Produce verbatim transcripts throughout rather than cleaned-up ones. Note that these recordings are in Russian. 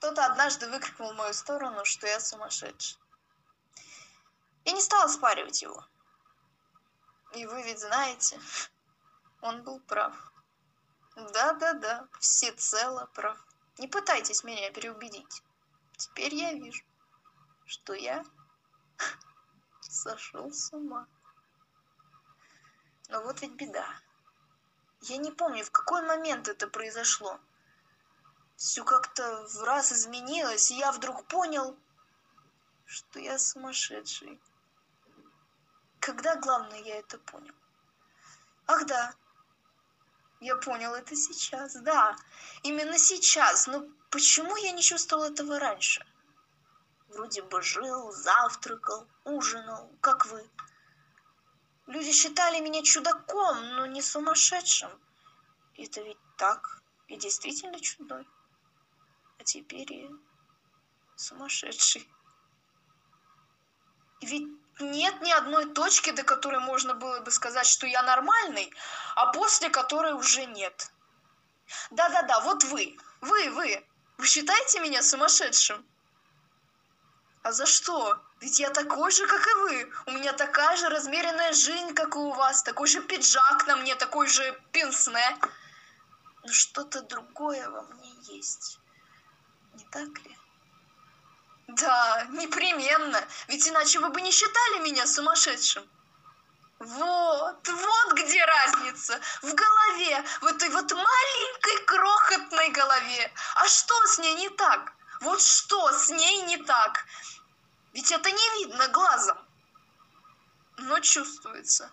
Кто-то однажды выкрикнул в мою сторону, что я сумасшедший. Я не стала оспаривать его. И вы ведь знаете, он был прав. Да-да-да, всецело прав. Не пытайтесь меня переубедить. Теперь я вижу, что я сошел с ума. Но вот ведь беда. Я не помню, в какой момент это произошло. Все как-то в раз изменилось, и я вдруг понял, что я сумасшедший. Когда, главное, я это понял? Ах да, я понял это сейчас, да, именно сейчас. Но почему я не чувствовал этого раньше? Вроде бы жил, завтракал, ужинал, как вы. Люди считали меня чудаком, но не сумасшедшим. Это ведь так, и действительно чудной. А теперь я сумасшедший. И ведь нет ни одной точки, до которой можно было бы сказать, что я нормальный, а после которой уже нет. Да-да-да, вот вы, вы, вы, вы считаете меня сумасшедшим? А за что? Ведь я такой же, как и вы. У меня такая же размеренная жизнь, как и у вас, такой же пиджак на мне, такой же пенсне. Но что-то другое во мне есть. Не так ли? Да, непременно. Ведь иначе вы бы не считали меня сумасшедшим. Вот, вот где разница. В голове, в этой вот маленькой крохотной голове. А что с ней не так? Вот что с ней не так? Ведь это не видно глазом, но чувствуется.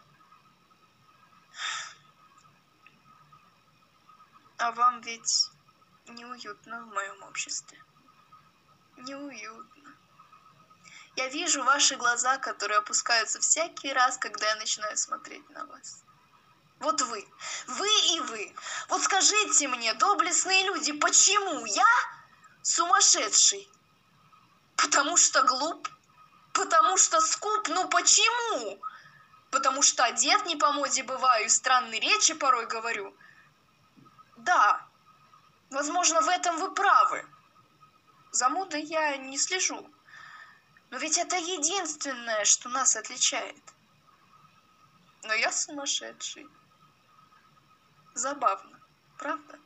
А вам ведь неуютно в моем обществе. Неуютно. Я вижу ваши глаза, которые опускаются всякий раз, когда я начинаю смотреть на вас. Вот вы, вы и вы. Вот скажите мне, доблестные люди, почему я сумасшедший? Потому что глуп? Потому что скуп? Ну почему? Потому что одет не по моде бываю и странные речи порой говорю? Да, возможно, в этом вы правы. За модой я не слежу. Но ведь это единственное, что нас отличает. Но я сумасшедший. Забавно, правда?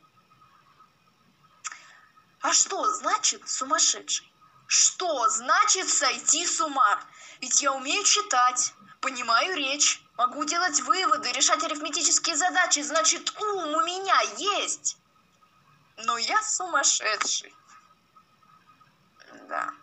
А что значит сумасшедший? Что значит сойти с ума? Ведь я умею читать, понимаю речь, могу делать выводы, решать арифметические задачи. Значит, ум у меня есть. Но я сумасшедший. Да.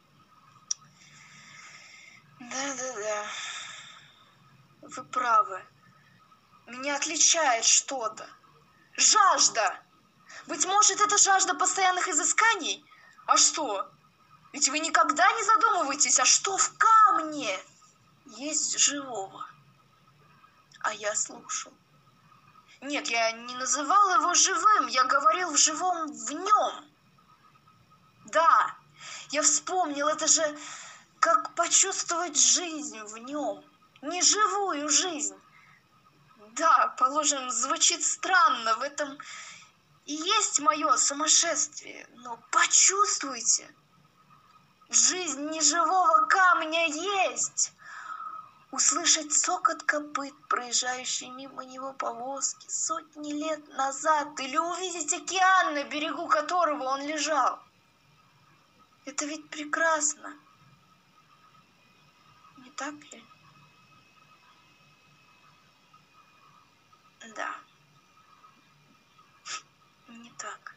Да-да-да. Вы правы. Меня отличает что-то. Жажда. Быть может, это жажда постоянных изысканий? А что? Ведь вы никогда не задумываетесь, а что в камне есть живого? А я слушал. Нет, я не называл его живым, я говорил в живом в нем. Да, я вспомнил, это же как почувствовать жизнь в нем, неживую жизнь. Да, положим, звучит странно, в этом и есть мое сумасшествие, но почувствуйте, жизнь неживого камня есть. Услышать цокот копыт, проезжающей мимо него повозки сотни лет назад, или увидеть океан, на берегу которого он лежал. Это ведь прекрасно. Не так ли? Да. Не так.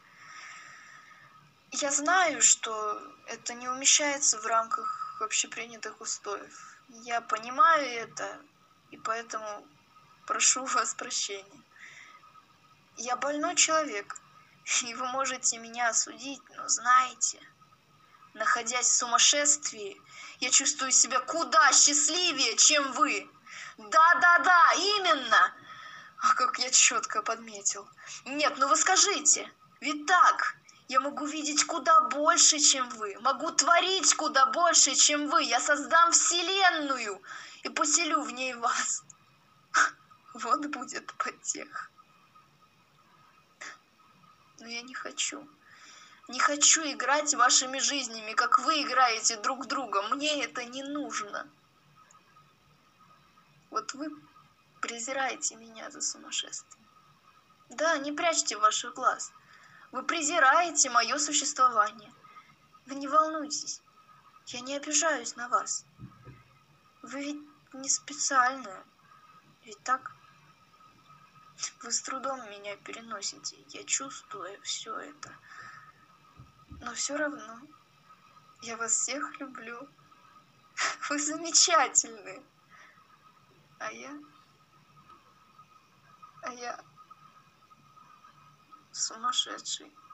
Я знаю, что это не умещается в рамках общепринятых устоев. Я понимаю это, и поэтому прошу у вас прощения. Я больной человек, и вы можете меня осудить, но знаете, находясь в сумасшествии, я чувствую себя куда счастливее, чем вы. Да-да-да, именно. Ах, как я четко подметил. Нет, ну вы скажите, ведь так... Я могу видеть куда больше, чем вы. Могу творить куда больше, чем вы. Я создам вселенную и поселю в ней вас. Вот будет потеха. Но я не хочу. Не хочу играть вашими жизнями, как вы играете друг друга. Мне это не нужно. Вот вы презираете меня за сумасшествие. Да, не прячьте ваших глаз. Вы презираете мое существование. Вы не волнуйтесь. Я не обижаюсь на вас. Вы ведь не специально. Ведь так? Вы с трудом меня переносите. Я чувствую все это. Но все равно я вас всех люблю. Вы замечательны. А я... А я... сумасшедший.